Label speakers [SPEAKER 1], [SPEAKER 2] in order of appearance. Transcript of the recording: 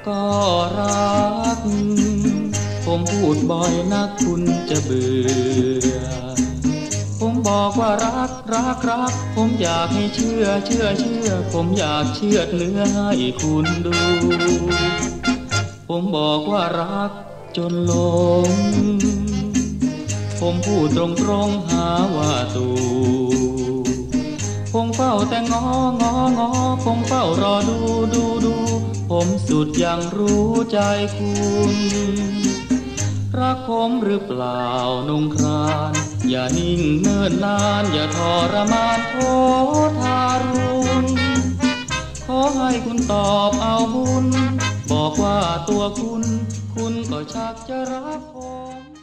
[SPEAKER 1] ก็รักผมพูดบ่อยนักคุณจะเบื่อผมบอกว่ารักผมอยากให้เชื่อผมอยากเชื่อเนื้อให้คุณดูผมบอกว่ารักจนหลงผมพูดตรงหาว่าตูผมเฝ้าแต่งอผมเฝ้ารอดูผมสุดยังรู้ใจคุณรักผมหรือเปล่านงครานอย่านิ่งเนิ่นนานอย่าทรมานโอทารุณขอให้คุณตอบเอาบุญบอกว่าตัวคุณก็ชักจะรักผม